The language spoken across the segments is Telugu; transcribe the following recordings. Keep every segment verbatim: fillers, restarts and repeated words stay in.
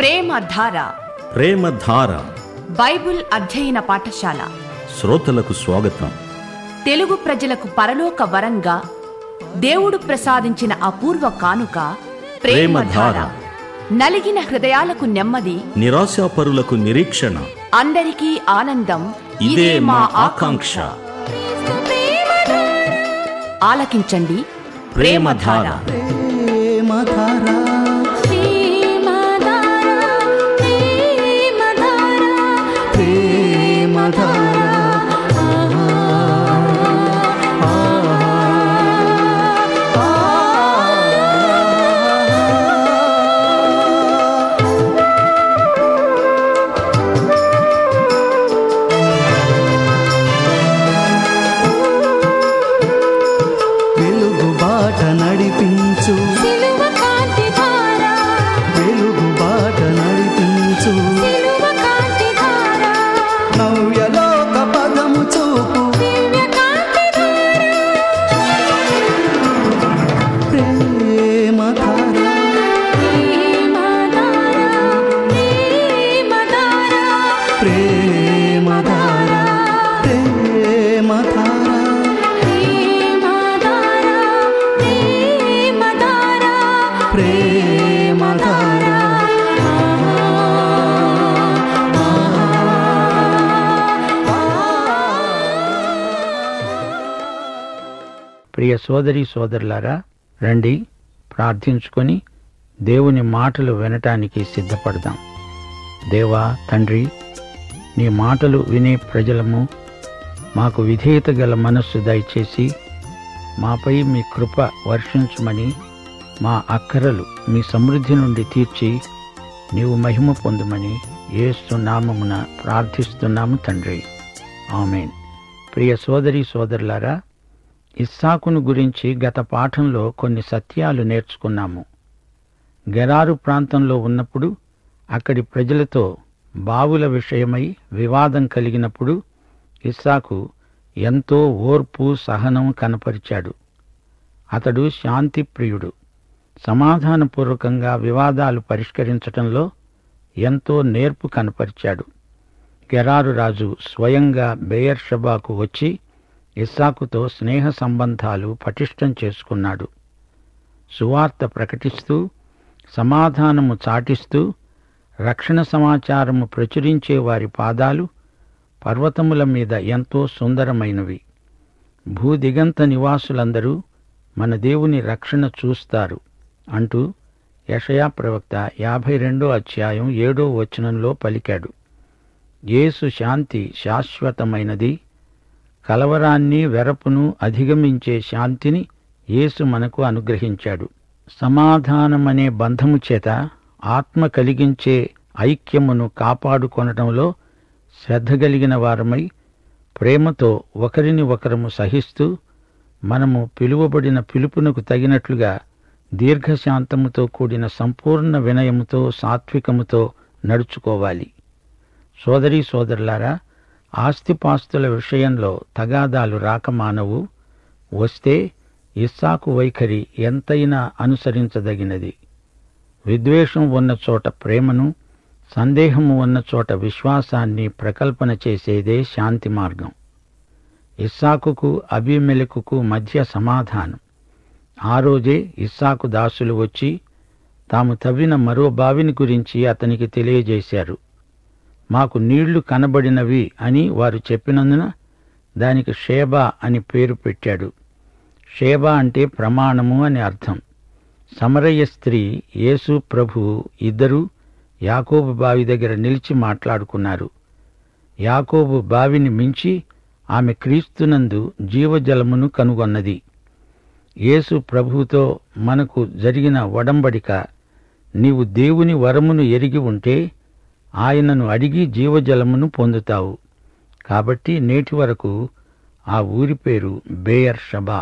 ప్రేమధార ప్రేమధార బైబిల్ అధ్యయన పాఠశాల శ్రోతలకు స్వాగతం. తెలుగు ప్రజలకు పరలోక వరంగా దేవుడు ప్రసాదించిన అపూర్వ కానుక ప్రేమధార. నలిగిన హృదయాలకు నెమ్మది, నిరాశాపరులకు నిరీక్షణ, అందరికీ ఆనందం. ఇదే మా ఆకాంక్ష. ఆలకించండి ప్రేమధార. వెలుగు బాట నడిపించు, వెలుగు బాట నడిపించు, నవ్యలోక పదము చూపు, ప్రేమధార ప్రేమధార ప్రేమధార ప్రేమధార. ప్రియ సోదరి సోదరులారా, రండి ప్రార్థించుకొని దేవుని మాటలు వినటానికి సిద్ధపడదాం. దేవా తండ్రి, నీ మాటలు వినే ప్రజలము మాకు విధేయత గల మనస్సు దయచేసి మాపై మీ కృప వర్షించమని, మా అక్కరలు మీ సమృద్ధి నుండి తీర్చి నీవు మహిమ పొందుమని యేసు నామమున ప్రార్థిస్తున్నాము తండ్రి, ఆమేన్. ప్రియ సోదరి సోదరులారా, ఇస్సాకును గురించి గత పాఠంలో కొన్ని సత్యాలు నేర్చుకున్నాము. గెరారు ప్రాంతంలో ఉన్నప్పుడు అక్కడి ప్రజలతో బావుల విషయమై వివాదం కలిగినప్పుడు ఇస్సాకు ఎంతో ఓర్పు సహనం కనపరిచాడు. అతడు శాంతిప్రియుడు. సమాధానపూర్వకంగా వివాదాలు పరిష్కరించటంలో ఎంతో నేర్పు కనపరిచాడు. గెరారు రాజు స్వయంగా బెయేర్షెబాకు వచ్చి ఇస్సాకుతో స్నేహ సంబంధాలు పటిష్టం చేసుకున్నాడు. సువార్త ప్రకటిస్తూ, సమాధానము చాటిస్తూ, రక్షణ సమాచారము ప్రచురించే వారి పాదాలు పర్వతముల మీద ఎంతో సుందరమైనవి. భూదిగంత నివాసులందరూ మన దేవుని రక్షణ చూస్తారు అంటూ యెషయా ప్రవక్త యాభై రెండో అధ్యాయం ఏడో వచనంలో పలికాడు. యేసు శాంతి శాశ్వతమైనది. కలవరాన్ని, వెరపును అధిగమించే శాంతిని యేసు మనకు అనుగ్రహించాడు. సమాధానమనే బంధము చేత ఆత్మ కలిగించే ఐక్యమును కాపాడుకొనటంలో శ్రద్ధ కలిగిన వారమై ప్రేమతో ఒకరిని ఒకరము సహిస్తూ మనము పిలువబడిన పిలుపునకు తగినట్లుగా దీర్ఘశాంతముతో కూడిన సంపూర్ణ వినయముతో, సాత్వికముతో నడుచుకోవాలి. సోదరీ సోదరులారా, ఆస్తిపాస్తుల విషయంలో తగాదాలు రాకమానవు. వస్తే ఇస్సాకు వైఖరి ఎంతైనా అనుసరించదగినది. విద్వేషం ఉన్న చోట ప్రేమను, సందేహము ఉన్న చోట విశ్వాసాన్ని ప్రకల్పన చేసేదే శాంతి మార్గం. ఇస్సాకుకు అబీమెలెకుకు మధ్య సమాధానం. ఆ రోజే ఇస్సాకు దాసులు వచ్చి తాము తవ్విన మరో బావిని గురించి అతనికి తెలియజేశారు. మాకు నీళ్లు కనబడినవి అని వారు చెప్పినందున దానికి షేబా అని పేరు పెట్టాడు. షేబా అంటే ప్రమాణము అని అర్థం. సమరయ స్త్రీ, యేసు ప్రభువు ఇద్దరూ యాకోబు బావి దగ్గర నిలిచి మాట్లాడుకున్నారు. యాకోబు బావిని మించి ఆమె క్రీస్తునందు జీవజలమును కనుగొన్నది. యేసు ప్రభువుతో మనకు జరిగిన ఒడంబడిక, నీవు దేవుని వరమును ఎరిగి ఉంటే ఆయనను అడిగి జీవజలమును పొందుతావు. కాబట్టి నేటి వరకు ఆ ఊరి పేరు బెయేర్షెబా.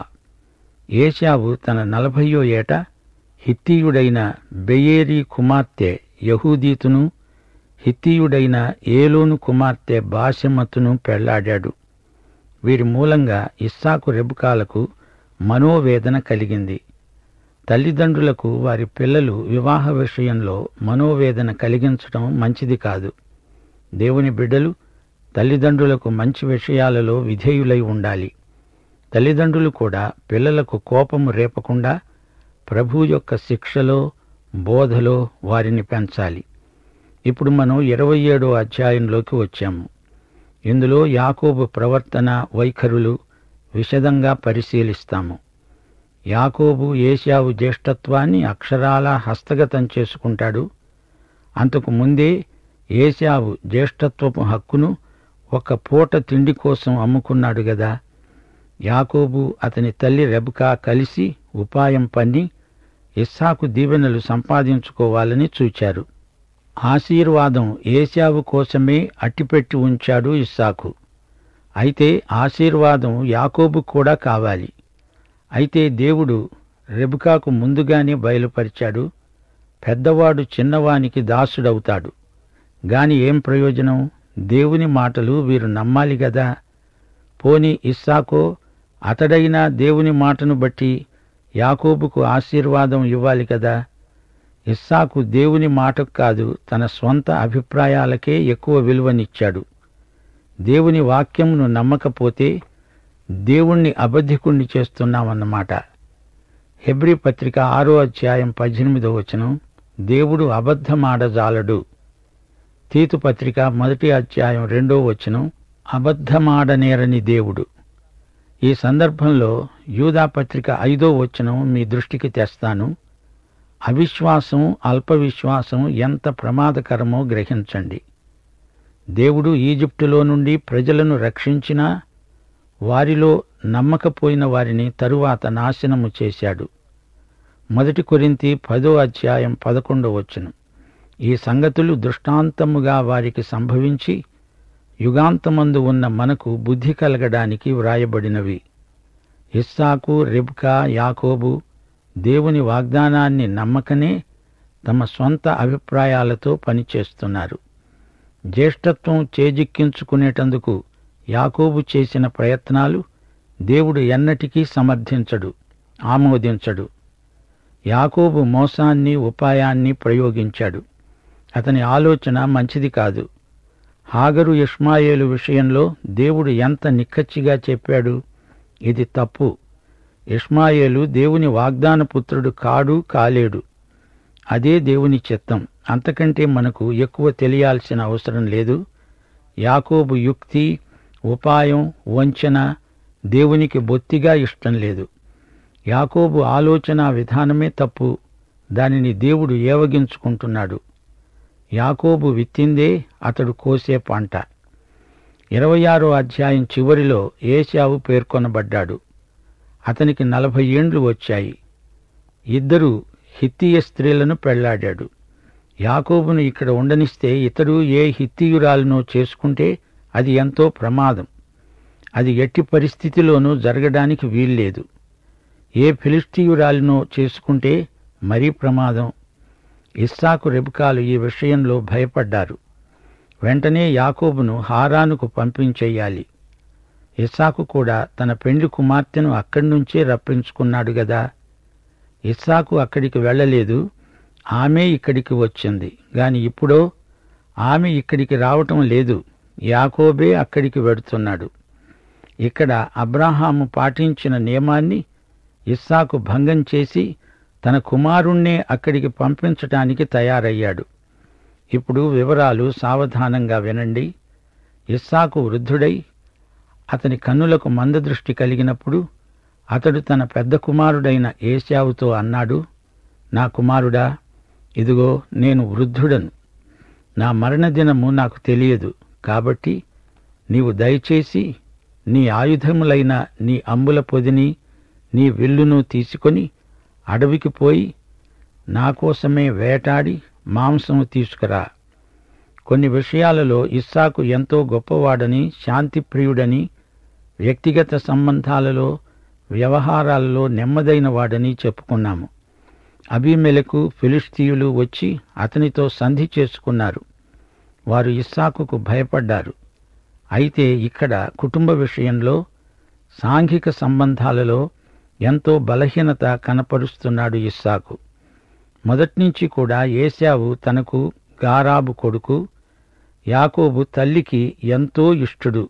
ఏశావు తన నలభయో ఏట హిత్తీయుడైన బెయేరీ కుమార్తె యహూదీతును, హిత్తీయుడైన ఏలోను కుమార్తె బాశెమతును పెళ్లాడాడు. వీరి మూలంగా ఇస్సాకు రెబుకాలకు మనోవేదన కలిగింది. తల్లిదండ్రులకు వారి పిల్లలు వివాహ విషయంలో మనోవేదన కలిగించడం మంచిది కాదు. దేవుని బిడ్డలు తల్లిదండ్రులకు మంచి విషయాలలో విధేయులై ఉండాలి. తల్లిదండ్రులు కూడా పిల్లలకు కోపము రేపకుండా ప్రభు యొక్క శిక్షలో బోధలో వారిని పెంచాలి. ఇప్పుడు మనం ఇరవై ఏడో అధ్యాయంలోకి వచ్చాము. ఇందులో యాకోబు ప్రవర్తన వైఖరులు విశదంగా పరిశీలిస్తాము. యాకోబు ఏశావు జ్యేష్ఠత్వాన్ని అక్షరాలా హస్తగతం చేసుకుంటాడు. అంతకు ముందే ఏశావు జ్యేష్ఠత్వపు హక్కును ఒక పూట తిండి కోసం అమ్ముకున్నాడు గదా. యాకోబు అతని తల్లి రెబెకా కలిసి ఉపాయం పన్ని ఇస్సాకు దీవెనలు సంపాదించుకోవాలని చూచారు. ఆశీర్వాదం ఏశావు కోసమే అట్టిపెట్టి ఉంచాడు ఇస్సాకు. అయితే ఆశీర్వాదం యాకోబు కూడా కావాలి. అయితే దేవుడు రెబెకాకు ముందుగానే బయలుపరిచాడు, పెద్దవాడు చిన్నవానికి దాసుడవుతాడు. గాని ఏం ప్రయోజనం? దేవుని మాటలు వీరు నమ్మాలి గదా. పోని ఇస్సాకో అతడైనా దేవుని మాటను బట్టి యాకోబుకు ఆశీర్వాదం ఇవ్వాలి కదా. ఇస్సాకు దేవుని మాటకు కాదు, తన స్వంత అభిప్రాయాలకే ఎక్కువ విలువనిచ్చాడు. దేవుని వాక్యమును నమ్మకపోతే దేవుణ్ణి అబద్ధికుణ్ణి చేస్తున్నామన్నమాట. హెబ్రీ పత్రిక ఆరో అధ్యాయం పద్దెనిమిదో వచనం, దేవుడు అబద్ధమాడజాలడు. తీతు పత్రిక మొదటి అధ్యాయం రెండో వచనం, అబద్ధమాడనేరని దేవుడు. ఈ సందర్భంలో యూదా పత్రిక ఐదో వచనం మీ దృష్టికి తెస్తాను. అవిశ్వాసం అల్పవిశ్వాసం ఎంత ప్రమాదకరమో గ్రహించండి. దేవుడు ఈజిప్టులో నుండి ప్రజలను రక్షించినా వారిలో నమ్మకపోయిన వారిని తరువాత నాశనము చేశాడు. మొదటి కొరింథీ పదో అధ్యాయం పదకొండో వచనం, ఈ సంగతులు దృష్టాంతముగా వారికి సంభవించి యుగాంతమందు ఉన్న మనకు బుద్ధి కలగడానికి వ్రాయబడినవి. ఇస్సాకు, రెబెకా, యాకోబు దేవుని వాగ్దానాన్ని నమ్మకనే తమ స్వంత అభిప్రాయాలతో పనిచేస్తున్నారు. జ్యేష్ఠత్వం చేజిక్కించుకునేటందుకు యాకోబు చేసిన ప్రయత్నాలు దేవుడు ఎన్నటికీ సమర్థించడు, ఆమోదించడు. యాకోబు మోసాన్ని, ఉపాయాన్ని ప్రయోగించాడు. అతని ఆలోచన మంచిది కాదు. హాగరు ఇష్మాయేలు విషయంలో దేవుడు ఎంత నిక్కచ్చిగా చెప్పాడు. ఇది తప్పు. ఇష్మాయేలు దేవుని వాగ్దాన పుత్రుడు కాడు, కాలేడు. అదే దేవుని చిత్తం. అంతకంటే మనకు ఎక్కువ తెలియాల్సిన అవసరం లేదు. యాకోబు యుక్తి, ఉపాయం, వంచన దేవునికి బొత్తిగా ఇష్టం లేదు. యాకోబు ఆలోచన విధానమే తప్పు. దానిని దేవుడు ఏవగించుకుంటున్నాడు. యాకోబు విత్తిందే అతడు కోసే పంట. ఇరవై ఆరో అధ్యాయం చివరిలో ఏశావు పేర్కొనబడ్డాడు. అతనికి నలభై ఏండ్లు వచ్చాయి. ఇద్దరు హిత్తీయ స్త్రీలను పెళ్లాడాడు. యాకోబును ఇక్కడ ఉండనిస్తే ఇతడు ఏ హిత్తీయురాలునో చేసుకుంటే అది ఎంతో ప్రమాదం. అది ఎట్టి పరిస్థితిలోనూ జరగడానికి వీల్లేదు. ఏ ఫిలిష్తీయురాలినో చేసుకుంటే మరీ ప్రమాదం. ఇస్సాకు, రెబెకాలు ఈ విషయంలో భయపడ్డారు. వెంటనే యాకోబును హారానుకు పంపించెయ్యాలి. ఇస్సాకు కూడా తన పెండ్లి కుమార్తెను అక్కడి నుంచే రప్పించుకున్నాడు గదా. ఇస్సాకు అక్కడికి వెళ్ళలేదు, ఆమె ఇక్కడికి వచ్చింది. గాని ఇప్పుడో ఆమె ఇక్కడికి రావటం లేదు, యాకోబే అక్కడికి వెడుతున్నాడు. ఇక్కడ అబ్రాహాము పాటించిన నియమాన్ని ఇస్సాకు భంగం చేసి తన కుమారుణ్ణే అక్కడికి పంపించటానికి తయారయ్యాడు. ఇప్పుడు వివరాలు సావధానంగా వినండి. ఇస్సాకు వృద్ధుడై అతని కన్నులకు మందదృష్టి కలిగినప్పుడు అతడు తన పెద్ద కుమారుడైన ఏశావుతో అన్నాడు, నా కుమారుడా, ఇదిగో నేను వృద్ధుడను. నా మరణదినము నాకు తెలియదు. కాబట్టి నీవు దయచేసి నీ ఆయుధములైన నీ అంబుల పొదిని, నీ విల్లును తీసుకొని అడవికి పోయి నా కోసమే వేటాడి మాంసము తీసుకురా. కొన్ని విషయాలలో ఇస్సాకు ఎంతో గొప్పవాడని, శాంతిప్రియుడని, వ్యక్తిగత సంబంధాలలో, వ్యవహారాలలో నెమ్మదైన వాడని చెప్పుకున్నాము. అబీమెలెకు, ఫిలిష్తీయులు వచ్చి అతనితో సంధి చేసుకున్నారు. వారు ఇస్సాకుకు భయపడ్డారు. అయితే ఇక్కడ కుటుంబ విషయంలో, సాంఘిక సంబంధాలలో ఎంతో బలహీనత కనపరుస్తున్నాడు ఇస్సాకు. మొదట్నుంచి కూడా ఏశావు తనకు గారాబు కొడుకు, యాకోబు తల్లికి ఎంతో ఇష్టుడు.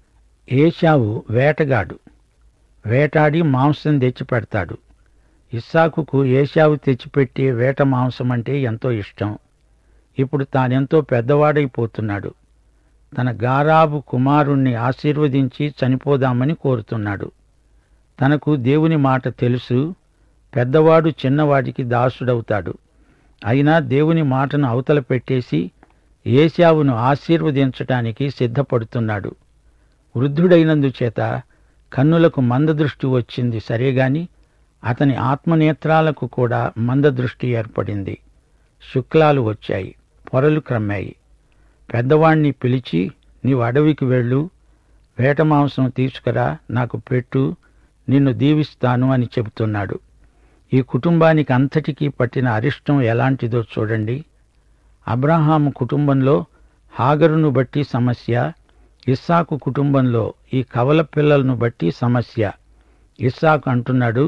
ఏశావు వేటగాడు, వేటాడి మాంసం తెచ్చిపెడతాడు. ఇస్సాకుకు ఏశావు తెచ్చిపెట్టే వేట మాంసం అంటే ఎంతో ఇష్టం. ఇప్పుడు తానెంతో పెద్దవాడైపోతున్నాడు. తన గారాబు కుమారుణ్ణి ఆశీర్వదించి చనిపోదామని కోరుతున్నాడు. తనకు దేవుని మాట తెలుసు, పెద్దవాడు చిన్నవాడికి దాసుడవుతాడు. అయినా దేవుని మాటను అవతల పెట్టేసి ఏశావును ఆశీర్వదించటానికి సిద్ధపడుతున్నాడు. వృద్ధుడైనందుచేత కన్నులకు మందదృష్టి వచ్చింది సరేగాని అతని ఆత్మనేత్రాలకు కూడా మందదృష్టి ఏర్పడింది. శుక్లాలు వచ్చాయి, పొరలు క్రమ్మాయి. పెద్దవాణ్ణి పిలిచి, నీవు అడవికి వెళ్ళు, వేట మాంసం తీసుకురా, నాకు పెట్టు, నిన్ను దీవిస్తాను అని చెబుతున్నాడు. ఈ కుటుంబానికి అంతటికీ పట్టిన అరిష్టం ఎలాంటిదో చూడండి. అబ్రహాము కుటుంబంలో హాగరును బట్టి సమస్య, ఇస్సాకు కుటుంబంలో ఈ కవల పిల్లలను బట్టి సమస్య. ఇస్సాకు అంటున్నాడు,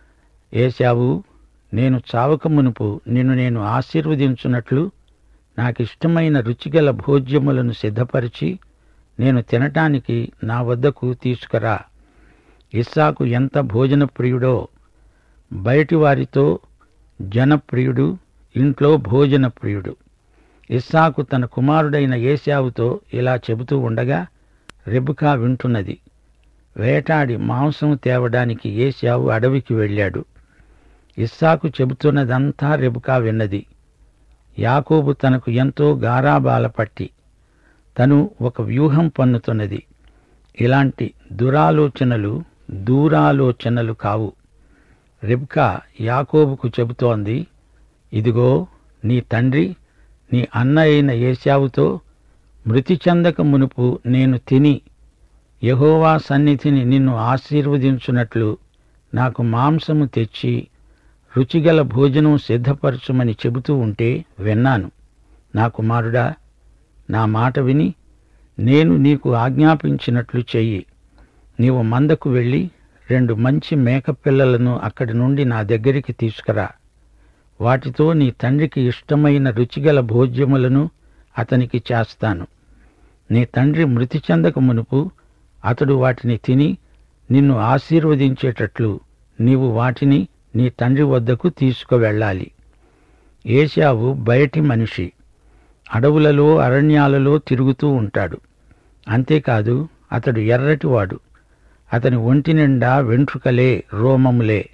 ఏశావు, నేను చావక మునుపు నిన్ను నేను ఆశీర్వదించున్నట్లు నాకిష్టమైన రుచిగల భోజ్యములను సిద్ధపరిచి నేను తినటానికి నా వద్దకు తీసుకురా. ఇస్సాకు ఎంత భోజన ప్రియుడో, బయటి వారితో జనప్రియుడు, ఇంట్లో భోజన ప్రియుడు. ఇస్సాకు తన కుమారుడైన ఏశావుతో ఇలా చెబుతూ ఉండగా రెబెకా వింటున్నది. వేటాడి మాంసం తేవడానికి ఏశావు అడవికి వెళ్ళాడు. ఇస్సాకు చెబుతున్నదంతా రెబెకా విన్నది. యాకోబు తనకు ఎంతో గారాబాల పట్టి తను ఒక వ్యూహం పన్నుతున్నది. ఇలాంటి దురాలోచనలు దూరాలోచనలు కావు. రెబెకా యాకోబుకు చెబుతోంది, ఇదిగో నీ తండ్రి నీ అన్న అయిన ఏశావుతో మృతి చెందక మునుపు నేను తిని యెహోవా సన్నిధిని నిన్ను ఆశీర్వదించున్నట్లు నాకు మాంసము తెచ్చి రుచిగల భోజనం సిద్ధపరచుమని చెబుతూ ఉంటే విన్నాను. నా కుమారుడా, నా మాట విని నేను నీకు ఆజ్ఞాపించినట్లు చెయ్యి. నీవు మందకు వెళ్ళి రెండు మంచి మేకపిల్లలను అక్కడి నుండి నా దగ్గరికి తీసుకురా. వాటితో నీ తండ్రికి ఇష్టమైన రుచిగల భోజ్యములను అతనికి చేస్తాను. నీ తండ్రి మృతి చెందక మునుపు అతడు వాటిని తిని నిన్ను ఆశీర్వదించేటట్లు నీవు వాటిని నీ తండ్రి వద్దకు తీసుకువెళ్ళాలి. ఏశావు బయటి మనిషి, అడవులలో అరణ్యాలలో తిరుగుతూ ఉంటాడు. అంతేకాదు అతడు ఎర్రటివాడు, అతని ఒంటి నిండా వెంట్రుకలే, రోమములే.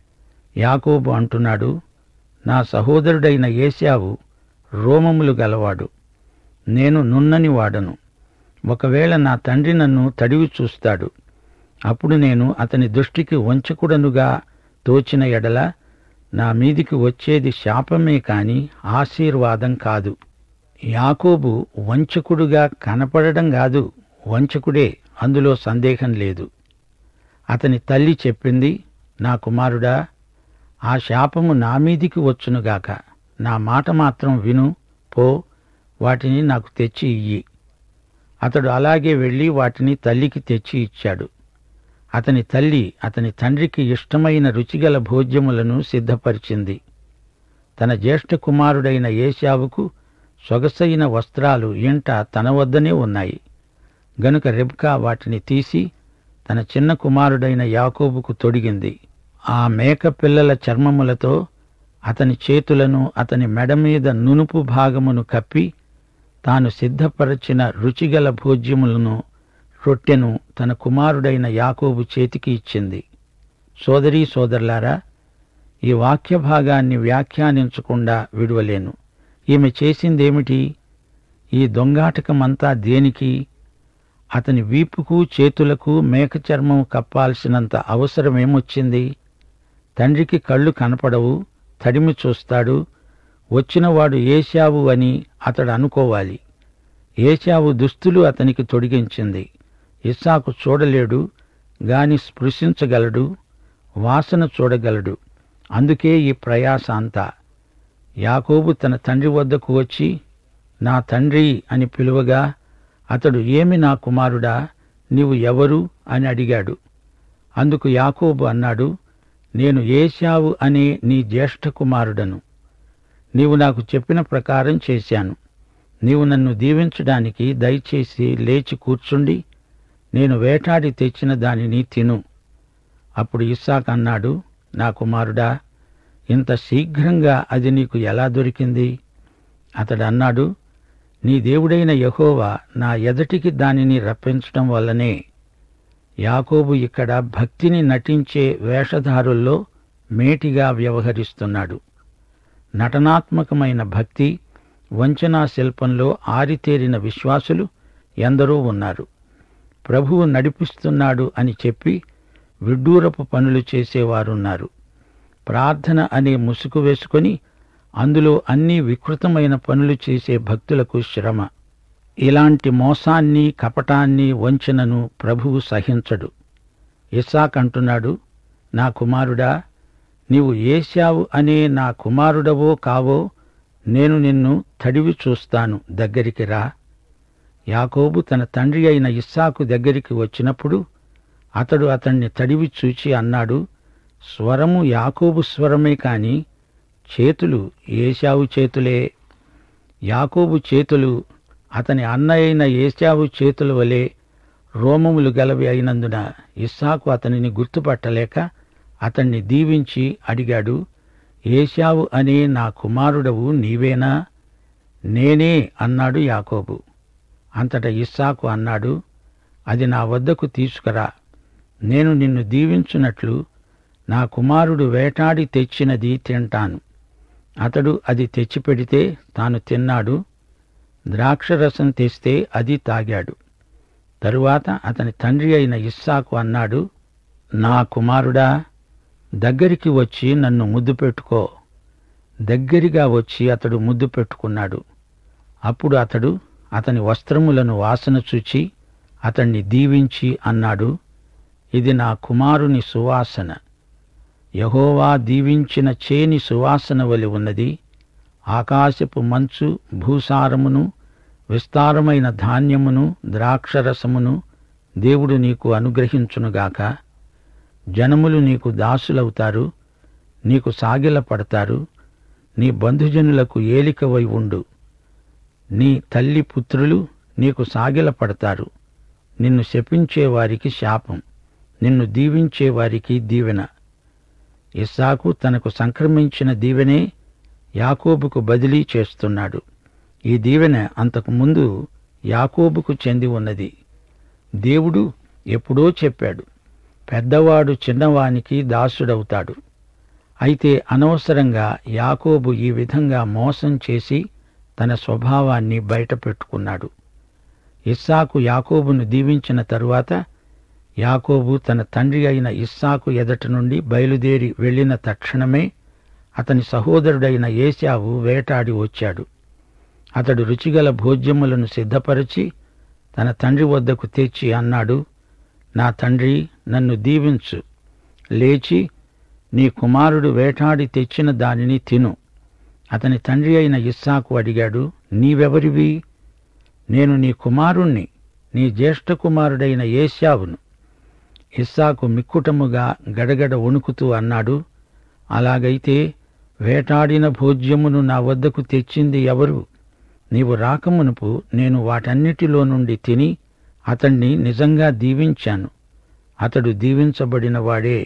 యాకోబు అంటున్నాడు, నా సహోదరుడైన ఏశావు రోమములు గలవాడు, నేను నున్నని వాడను. ఒకవేళ నా తండ్రి నన్ను తడివి చూస్తాడు, అప్పుడు నేను అతని దృష్టికి వంచకుడనుగా తోచిన ఎడల నా మీదికి వచ్చేది శాపమే కాని ఆశీర్వాదం కాదు. యాకోబు వంచకుడుగా కనపడడం కాదు, వంచకుడే, అందులో సందేహం లేదు. అతని తల్లి చెప్పింది, నా కుమారుడా, ఆ శాపము నా మీదికి వచ్చునుగాక. నా మాట మాత్రం విను, పో, వాటిని నాకు తెచ్చి ఇయ్యి. అతడు అలాగే వెళ్లి వాటిని తల్లికి తెచ్చి ఇచ్చాడు. అతని తల్లి అతని తండ్రికి ఇష్టమైన రుచిగల భోజ్యములను సిద్ధపరిచింది. తన జ్యేష్ఠ కుమారుడైన ఏశావుకు సొగసైన వస్త్రాలు ఇంట తన వద్దనే ఉన్నాయి గనుక రెబెకా వాటిని తీసి తన చిన్న కుమారుడైన యాకోబుకు తొడిగింది. ఆ మేక పిల్లల చర్మములతో అతని చేతులను, అతని మెడ మీద నునుపు భాగమును కప్పి తాను సిద్ధపరచిన రుచిగల భోజ్యములను, రొట్టెను తన కుమారుడైన యాకోబు చేతికి ఇచ్చింది. సోదరీ సోదరులారా, ఈ వాక్య భాగాన్ని వ్యాఖ్యానించకుండా విడువలేను. ఈమె చేసిందేమిటి? ఈ దొంగాటకమంతా దేనికి? అతని వీపుకు చేతులకు మేక చర్మం కప్పాల్సినంత అవసరమేమొచ్చింది? తండ్రికి కళ్ళు కనపడవు, తడిమి చూస్తాడు. వచ్చినవాడు ఏశావు అని అతడు అనుకోవాలి. ఏశావు దుస్తులు అతనికి తొడిగించింది. ఇస్సాకు చూడలేడు గాని స్పృశించగలడు, వాసన చూడగలడు. అందుకే ఈ ప్రయాస అంతా. యాకోబు తన తండ్రి వద్దకు వచ్చి నా తండ్రి అని పిలువగా అతడు ఏమి నా కుమారుడా, నీవు ఎవరు అని అడిగాడు. అందుకు యాకోబు అన్నాడు, నేను ఏశావు అనే నీ జ్యేష్ఠ కుమారుడను. నీవు నాకు చెప్పిన ప్రకారం చేశాను. నీవు నన్ను దీవించడానికి దయచేసి లేచి కూర్చుండి నేను వేటాడి తెచ్చిన దానిని తిను. అప్పుడు ఇస్సాకు అన్నాడు, నా కుమారుడా, ఇంత శీఘ్రంగా అది నీకు ఎలా దొరికింది? అతడు అన్నాడు, నీ దేవుడైన యెహోవా నా ఎదటికి దానిని రప్పించటం వల్లనే. యాకోబు ఇక్కడ భక్తిని నటించే వేషధారుల్లో మేటిగా వ్యవహరిస్తున్నాడు. నటనాత్మకమైన భక్తి, వంచనా శిల్పంలో ఆరితేరిన విశ్వాసులు ఎందరో ఉన్నారు. ప్రభువు నడిపిస్తున్నాడు అని చెప్పి విడ్డూరపు పనులు చేసేవారున్నారు. ప్రార్థన అనే ముసుగు వేసుకొని అందులో అన్ని వికృతమైన పనులు చేసే భక్తులకు శ్రమ. ఇలాంటి మోసాన్ని, కపటాన్ని, వంచనను ప్రభువు సహించడు. ఇస్సాకు అంటున్నాడు, నా కుమారుడా, నీవు ఏశావు అనే నా కుమారుడవో కావో నేను నిన్ను తడివి చూస్తాను, దగ్గరికి రా. యాకోబు తన తండ్రి అయిన ఇస్సాకు దగ్గరికి వచ్చినప్పుడు అతడు అతణ్ణి తడివి చూచి అన్నాడు, స్వరము యాకోబు స్వరమే కాని చేతులు ఏశావు చేతులే. యాకోబు చేతులు అతని అన్న అయిన ఏశావు చేతుల వలె రోమములు గలవి అయినందున ఇస్సాకు అతనిని గుర్తుపట్టలేక అతణ్ణి దీవించి అడిగాడు, ఏశావు అనే నా కుమారుడవు నీవేనా? నేనే అన్నాడు యాకోబు. అంతటా ఇస్సాకు అన్నాడు, అది నా వద్దకు తీసుకురా. నేను నిన్ను దీవించున్నట్లు నా కుమారుడు వేటాడి తెచ్చినది తింటాను. అతడు అది తెచ్చిపెడితే తాను తిన్నాడు. ద్రాక్షరసం తెస్తే అది తాగాడు. తరువాత అతని తండ్రి అయిన ఇస్సాకు అన్నాడు, నా కుమారుడా, దగ్గరికి వచ్చి నన్ను ముద్దు పెట్టుకో. దగ్గరగా వచ్చి అతడు ముద్దు పెట్టుకున్నాడు. అప్పుడు అతడు అతని వస్త్రములను వాసన చూచి అతణ్ణి దీవించి అన్నాడు, ఇది నా కుమారుని సువాసన. యెహోవా దీవించిన చేని సువాసన వలె ఉన్నది. ఆకాశపు మంచు, భూసారమును, విస్తారమైన ధాన్యమును, ద్రాక్షరసమును దేవుడు నీకు అనుగ్రహించునుగాక. జనములు నీకు దాసులవుతారు, నీకు సాగిలపడతారు. నీ బంధుజనులకు ఏలికవై ఉండు. నీ తల్లి పుత్రులు నీకు సాగిలపడతారు. నిన్ను శపించేవారికి శాపం, నిన్ను దీవించేవారికి దీవెన. ఇస్సాకు తనకు సంక్రమించిన దీవెనే యాకోబుకు బదిలీ చేస్తున్నాడు. ఈ దీవెన అంతకుముందు యాకోబుకు చెంది ఉన్నది. దేవుడు ఎప్పుడో చెప్పాడు, పెద్దవాడు చిన్నవానికి దాసుడవుతాడు. అయితే అనవసరంగా యాకోబు ఈ విధంగా మోసం చేసి తన స్వభావాన్ని బయటపెట్టుకున్నాడు. ఇస్సాకు యాకోబును దీవించిన తరువాత యాకోబు తన తండ్రి అయిన ఇస్సాకు ఎదట నుండి బయలుదేరి వెళ్లిన తక్షణమే అతని సహోదరుడైన ఏశావు వేటాడి వచ్చాడు. అతడు రుచిగల భోజ్యములను సిద్ధపరచి తన తండ్రి వద్దకు తెచ్చి అన్నాడు, నా తండ్రి, నన్ను దీవించు. లేచి నీ కుమారుడు వేటాడి తెచ్చిన దానిని తిను. అతని తండ్రి అయిన ఇస్సాకు అడిగాడు, నీవెవరివి? నేను నీ కుమారుణ్ణి, నీ జ్యేష్ఠ కుమారుడైన ఏశావును. ఇస్సాకు మిక్కుటముగా గడగడ వణుకుతూ అన్నాడు, అలాగైతే వేటాడిన భోజ్యమును నా వద్దకు తెచ్చింది ఎవరు? నీవు రాకమునుపు నేను వాటన్నిటిలో నుండి తిని అతణ్ణి నిజంగా దీవించాను. అతడు దీవించబడిన వాడే.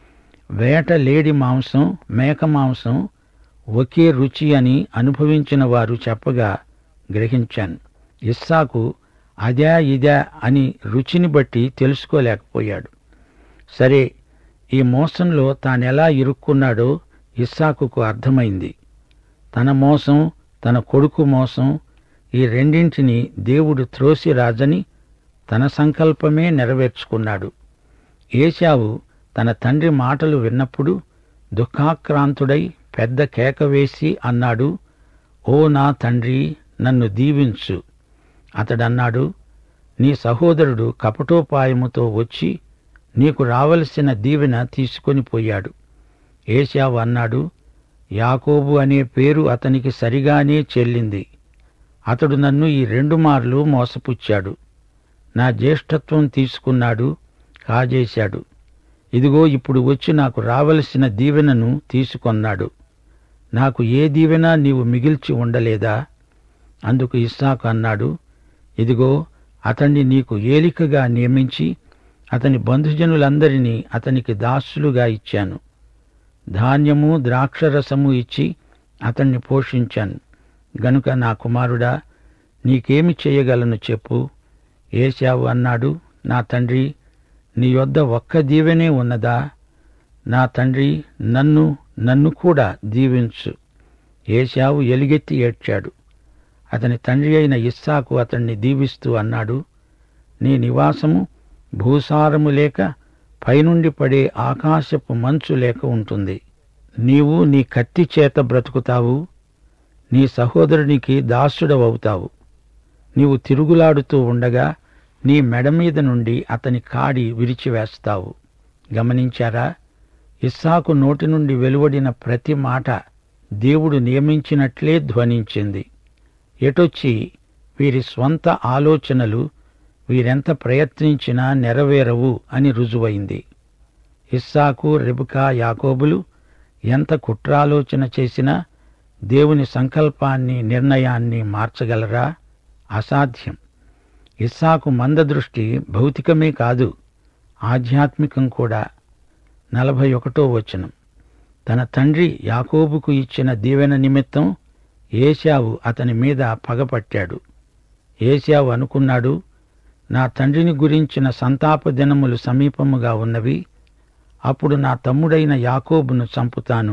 వేట లేడి మాంసం, మేక మాంసం ఒకే రుచి అని అనుభవించిన వారు చెప్పగా గ్రహించాను. ఇస్సాకు అదా ఇదా అని రుచిని బట్టి తెలుసుకోలేకపోయాడు. సరే, ఈ మోసంలో తానెలా ఇరుక్కున్నాడో ఇస్సాకుకు అర్థమైంది. తన మోసం, తన కొడుకు మోసం, ఈ రెండింటినీ దేవుడు త్రోసిరాజని తన సంకల్పమే నెరవేర్చుకున్నాడు. ఏశావు తన తండ్రి మాటలు విన్నప్పుడు దుఃఖాక్రాంతుడై పెద్ద కేక వేసి అన్నాడు, ఓ నా తండ్రి, నన్ను దీవించు. అతడన్నాడు, నీ సహోదరుడు కపటోపాయముతో వచ్చి నీకు రావలసిన దీవెన తీసుకొని పోయాడు. ఏశావు అన్నాడు, యాకోబు అనే పేరు అతనికి సరిగానే చెల్లింది. అతడు నన్ను ఈ రెండు మార్లు మోసపుచ్చాడు. నా జ్యేష్ఠత్వం తీసుకున్నాడు, కాజేశాడు. ఇదిగో ఇప్పుడు వచ్చి నాకు రావలసిన దీవెనను తీసుకొన్నాడు. నాకు ఏ దీవెన నీవు మిగిల్చి ఉండలేదా? అందుకు ఇస్సాకు అన్నాడు, ఇదిగో అతణ్ణి నీకు ఏలికగా నియమించి అతని బంధుజనులందరినీ అతనికి దాసులుగా ఇచ్చాను. ధాన్యము ద్రాక్షరసము ఇచ్చి అతణ్ణి పోషించాను. గనుక నా కుమారుడా, నీకేమి చేయగలను చెప్పు. ఏశావు అన్నాడు, నా తండ్రి, నీ యొద్ద ఒక్క దీవెనే ఉన్నదా? నా తండ్రి, నన్ను నన్ను కూడా దీవించు. ఏశావు ఎలుగెత్తి ఏడ్చాడు. అతని తండ్రి అయిన ఇస్సాకు అతణ్ణి దీవిస్తూ అన్నాడు, నీ నివాసము భూసారము లేక పైనుండి పడే ఆకాశపు మంచు లేక ఉంటుంది. నీవు నీ కత్తి చేత బ్రతుకుతావు, నీ సహోదరునికి దాసుడవవుతావు. నీవు తిరుగులాడుతూ ఉండగా నీ మెడ మీద నుండి అతని కాడి విరిచివేస్తావు. గమనించారా? ఇస్సాకు నోటి నుండి వెలువడిన ప్రతి మాట దేవుడు నియమించినట్లే ధ్వనించింది. ఎటొచ్చి వీరి స్వంత ఆలోచనలు వీరెంత ప్రయత్నించినా నెరవేరవు అని రుజువైంది. ఇస్సాకు, రెబెకా, యాకోబులు ఎంత కుట్రాలోచన చేసినా దేవుని సంకల్పాన్ని, నిర్ణయాన్ని మార్చగలరా? అసాధ్యం. ఇస్సాకు మందదృష్టి భౌతికమే కాదు, ఆధ్యాత్మికం కూడా. నలభై ఒకటో వచనం. తన తండ్రి యాకోబుకు ఇచ్చిన దీవెన నిమిత్తం ఏశావు అతని మీద పగపట్టాడు. ఏశావు అనుకున్నాడు, నా తండ్రిని గురించిన సంతాప దినములు సమీపముగా ఉన్నవి, అప్పుడు నా తమ్ముడైన యాకోబును చంపుతాను.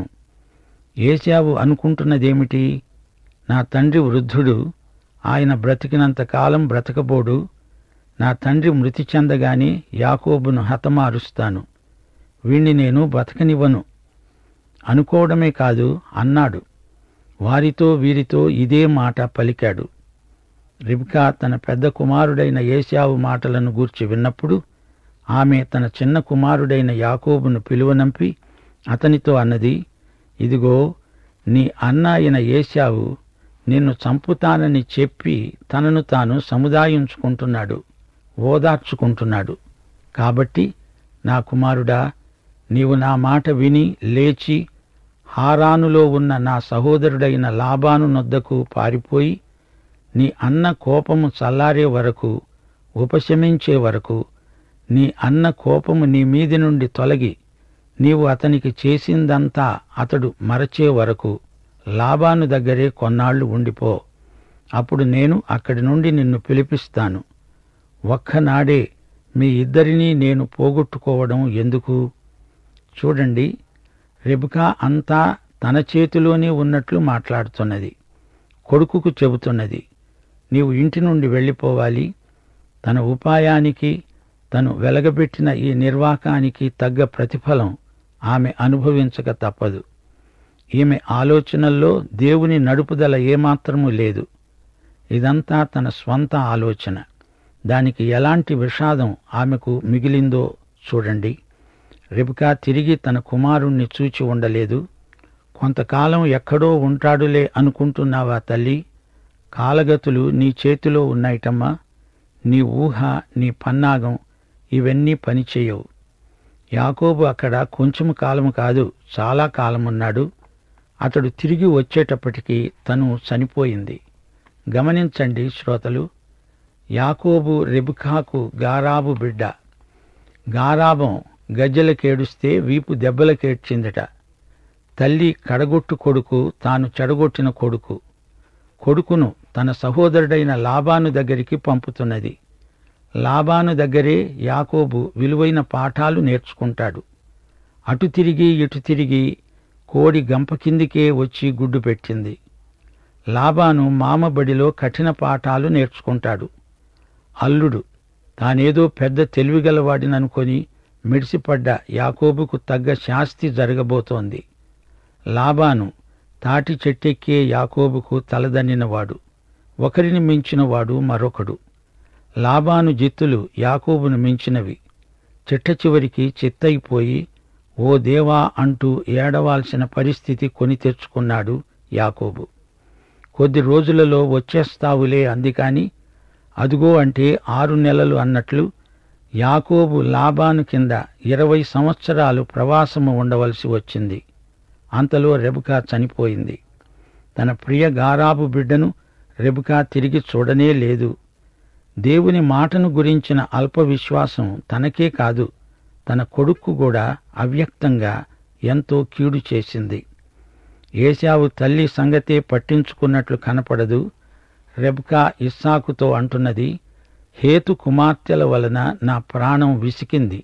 ఏశావు అనుకుంటున్నదేమిటి? నా తండ్రి వృద్ధుడు, ఆయన బ్రతికినంత కాలం బ్రతకబోడు. నా తండ్రి మృతి చెందగానే యాకోబును హతమారుస్తాను, వీణ్ణి నేను బతకనివ్వను అనుకోవడమే కాదు, అన్నాడు. వారితో వీరితో ఇదే మాట పలికాడు. రిబ్కా తన పెద్ద కుమారుడైన ఏశావు మాటలను గూర్చి విన్నప్పుడు ఆమె తన చిన్న కుమారుడైన యాకోబును పిలువనంపి అతనితో అన్నది, ఇదిగో నీ అన్న అయిన ఏశావు నిన్ను చంపుతానని చెప్పి తనను తాను సముదాయించుకుంటున్నాడు, ఓదార్చుకుంటున్నాడు. కాబట్టి నా కుమారుడా, నీవు నా మాట విని లేచి హారానులో ఉన్న నా సహోదరుడైన లాబాను నొద్దకు పారిపోయి నీ అన్న కోపము చల్లారే వరకు, ఉపశమించే వరకు, నీ అన్న కోపము నీ మీది నుండి తొలగి నీవు అతనికి చేసిందంతా అతడు మరచే వరకు లాబాను దగ్గరే కొన్నాళ్లు ఉండిపో. అప్పుడు నేను అక్కడి నుండి నిన్ను పిలిపిస్తాను. ఒక్కనాడే మీ ఇద్దరినీ నేను పోగొట్టుకోవడం ఎందుకు? చూడండి, రెబెకా అంతా తన చేతిలోనే ఉన్నట్లు మాట్లాడుతున్నది. కొడుకుకు చెబుతున్నది, నీవు ఇంటి నుండి వెళ్ళిపోవాలి. తన ఉపాయానికి, తను వెలగబెట్టిన ఈ నిర్వాకానికి తగ్గ ప్రతిఫలం ఆమె అనుభవించక తప్పదు. ఈమె ఆలోచనల్లో దేవుని నడుపుదల ఏమాత్రమూ లేదు. ఇదంతా తన స్వంత ఆలోచన. దానికి ఎలాంటి విషాదం ఆమెకు మిగిలిందో చూడండి. రెబెకా తిరిగి తన కుమారుణ్ణి చూచి ఉండలేదు. కొంతకాలం ఎక్కడో ఉంటాడులే అనుకుంటున్నావా తల్లి? కాలగతులు నీ చేతిలో ఉన్నాయిటమ్మా. నీ ఊహ, నీ పన్నాగం ఇవన్నీ పనిచేయవు. యాకోబు అక్కడ కొంచెము కాలము కాదు, చాలా కాలమున్నాడు. అతడు తిరిగి వచ్చేటప్పటికి తను చనిపోయింది. గమనించండి శ్రోతలు, యాకోబు రెబెకాకు గారాబు బిడ్డ. గారాబం గజ్జెలకేడుస్తే వీపు దెబ్బలకేడ్చిందట. తల్లి కడగొట్టు కొడుకు, తాను చెడగొట్టిన కొడుకు. కొడుకును తన సహోదరుడైన లాబాను దగ్గరికి పంపుతున్నది. లాబాను దగ్గరే యాకోబు విలువైన పాఠాలు నేర్చుకుంటాడు. అటు తిరిగి ఇటు తిరిగి కోడి గంప కిందికే వచ్చి గుడ్డు పెట్టింది. లాబాను మామబడిలో కఠిన పాఠాలు నేర్చుకుంటాడు. అల్లుడు తానేదో పెద్ద తెలివిగలవాడిననుకొని మిడిసిపడ్డ యాకోబుకు తగ్గ శాస్తి జరగబోతోంది. లాబాను తాటి చెట్టెక్కే యాకోబుకు తలదన్నినవాడు, ఒకరిని మించినవాడు మరొకడు. లాబాను జిత్తులు యాకోబును మించినవి. చిట్ట చివరికి చిత్తయిపోయి ఓ దేవా అంటూ ఏడవాల్సిన పరిస్థితి కొని తెచ్చుకున్నాడు యాకోబు. కొద్ది రోజులలో వచ్చేస్తావులే అందికాని అదుగో అంటే ఆరు నెలలు అన్నట్లు యాకోబు లాబాను కింద ఇరవై సంవత్సరాలు ప్రవాసము ఉండవలసి వచ్చింది. అంతలో రెబెకా చనిపోయింది. తన ప్రియ గారాబు బిడ్డను రెబెకా తిరిగి చూడనే లేదు. దేవుని మాటను గురించిన అల్ప విశ్వాసం తనకే కాదు, తన కొడుక్కు కూడా అవ్యక్తంగా ఎంతో కీడు చేసింది. ఏశావు తల్లి సంగతే పట్టించుకున్నట్లు కనపడదు. రెబెకా ఇస్సాకుతో అంటున్నది, హేతు కుమార్తెల వలన నా ప్రాణం విసికింది.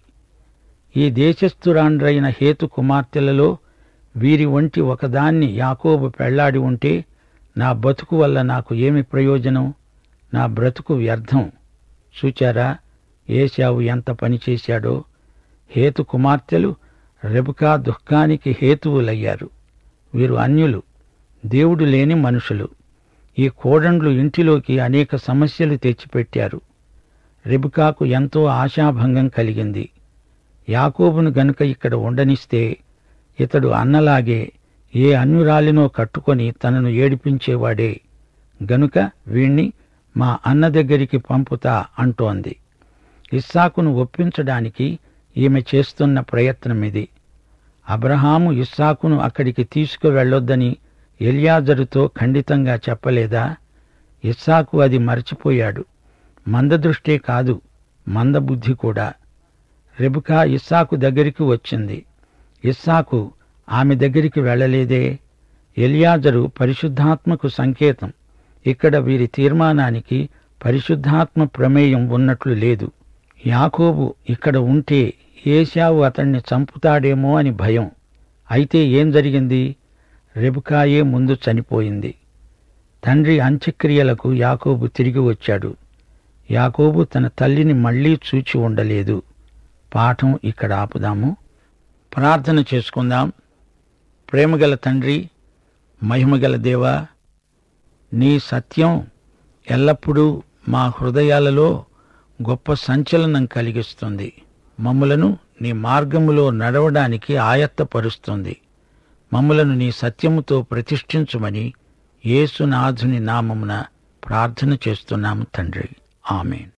ఈ దేశస్థురాండ్రైన హేతు కుమార్తెలలో వీరి వంటి ఒకదాన్ని యాకోబు పెళ్లాడి ఉంటే నా బతుకు వల్ల నాకు ఏమి ప్రయోజనం? నా బ్రతుకు వ్యర్థం. చూచారా ఏశావు ఎంత పనిచేశాడో? హేతు కుమార్తెలు రెబెకా దుఃఖానికి హేతువులయ్యారు. వీరు అన్యులు, దేవుడు లేని మనుషులు. ఈ కోడండ్లు ఇంటిలోకి అనేక సమస్యలు తెచ్చిపెట్టారు. రెబెకాకు ఎంతో ఆశాభంగం కలిగింది. యాకోబును గనుక ఇక్కడ ఉండనిస్తే ఇతడు అన్నలాగే ఏ అన్యురాలినో కట్టుకొని తనను ఏడిపించేవాడే. గనుక వీణ్ణి మా అన్న దగ్గరికి పంపుతా అంటోంది. ఇస్సాకును ఒప్పించడానికి ఈమె చేస్తున్న ప్రయత్నమిది. అబ్రహాము ఇస్సాకును అక్కడికి తీసుకువెళ్లొద్దని ఎలియాజరుతో ఖండితంగా చెప్పలేదా? ఇస్సాకు అది మరచిపోయాడు. మందదృష్టే కాదు, మందబుద్ధి కూడా. రెబెకా ఇస్సాకు దగ్గరికి వచ్చింది. ఇస్సాకు ఆమె దగ్గరికి వెళ్లలేదే. ఎలియాజరు పరిశుద్ధాత్మకు సంకేతం. ఇక్కడ వీరి తీర్మానానికి పరిశుద్ధాత్మ ప్రమేయం ఉన్నట్లు లేదు. యాకోబు ఇక్కడ ఉంటే ఏశావు అతణ్ణి చంపుతాడేమో అని భయం. అయితే ఏం జరిగింది? రెబెకాయే ముందు చనిపోయింది. తండ్రి అంత్యక్రియలకు యాకోబు తిరిగి వచ్చాడు. యాకోబు తన తల్లిని మళ్లీ చూచి ఉండలేదు. పాఠం ఇక్కడ ఆపుదాము. ప్రార్థన చేసుకుందాం. ప్రేమగల తండ్రి, మహిమగల దేవా, నీ సత్యం ఎల్లప్పుడూ మా హృదయాలలో గొప్ప సంచలనం కలిగిస్తుంది. మమ్ములను నీ మార్గములో నడవడానికి ఆయత్తపరుస్తుంది. మమ్ములను నీ సత్యముతో ప్రతిష్ఠించుమని యేసునాథుని నామమున ప్రార్థన చేస్తున్నాము తండ్రి. ఆమేన్.